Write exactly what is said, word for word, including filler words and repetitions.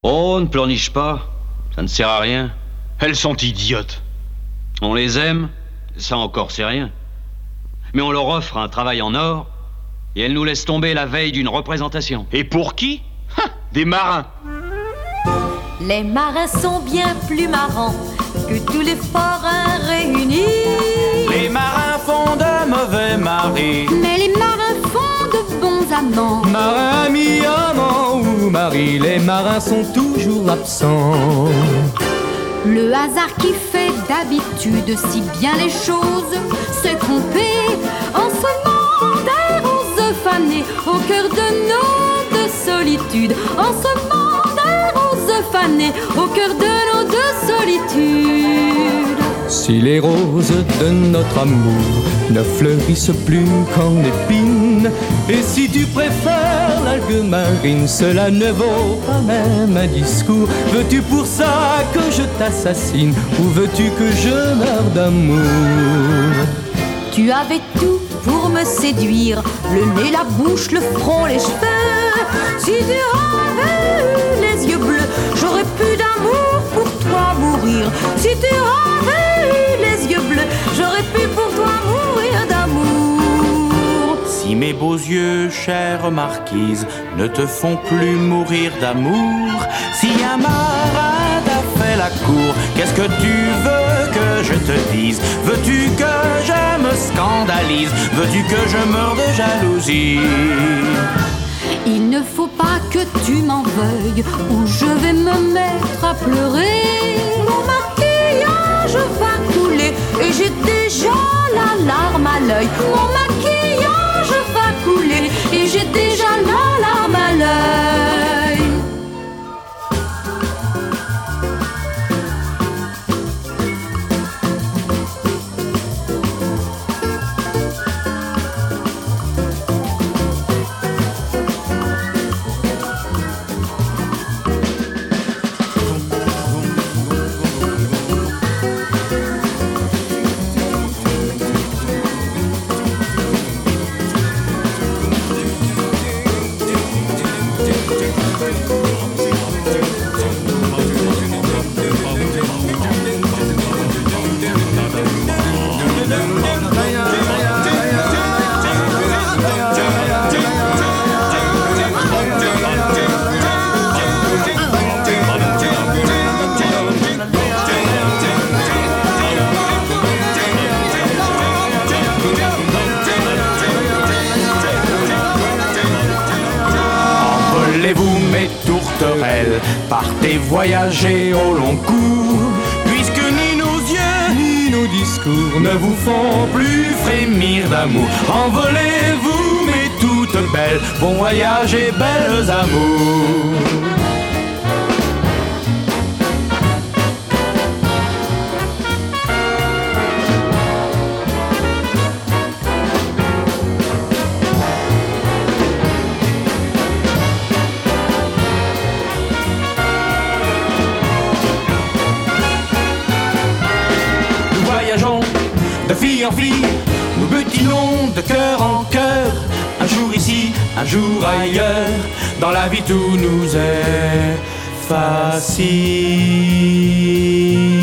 Oh, ne pleurniche pas, ça ne sert à rien. Elles sont idiotes. On les aime, ça encore c'est rien. Mais on leur offre un travail en or, et elles nous laissent tomber la veille d'une représentation. Et pour qui? Ha, des marins. Les marins sont bien plus marrants que tous les forains réunis. Les marins font de mauvais maris, Mais les marins font de bons amants. Marin, ami, amant ou mari, les marins sont toujours absents. Le hasard qui fait d'habitude si bien les choses s'est trompé en semant des roses fanées au cœur de nos deux solitudes. En semant des roses fanées au cœur de nos deux solitudes. Si les roses de notre amour ne fleurissent plus qu'en épines, et si tu préfères l'algue marine, cela ne vaut pas même un discours. Veux-tu pour ça que je t'assassine, ou veux-tu que je meure d'amour? Tu avais tout pour me séduire, le nez, la bouche, le front, les cheveux. Si tu avais eu les yeux bleus, j'aurais pu d'amour pour toi mourir. Si tu avais eu les yeux bleus, j'aurais pu pour toi mourir d'amour. Si mes beaux yeux, chère marquise, ne te font plus mourir d'amour, si un marin t'a fait la cour, qu'est-ce que tu veux que je te dise? Veux-tu que je me scandalise? Veux-tu que je meure de jalousie? Il ne faut pas que tu m'en veuilles, ou je vais me mettre à pleurer. Mon maquillage va couler, et j'ai déjà la larme à l'œil. Mon maquillage va couler, et j'ai déjà la larme à l'œil. Envolez-vous mes tourterelles, partez voyager au long cours, puisque ni nos yeux Ni nos discours ne vous font plus frémir d'amour. Envolez-vous mes toutes belles, bon voyage et belles amours. De fille en fille, nous butinons de cœur en cœur. Un jour ici, un jour ailleurs, dans la vie tout nous est facile.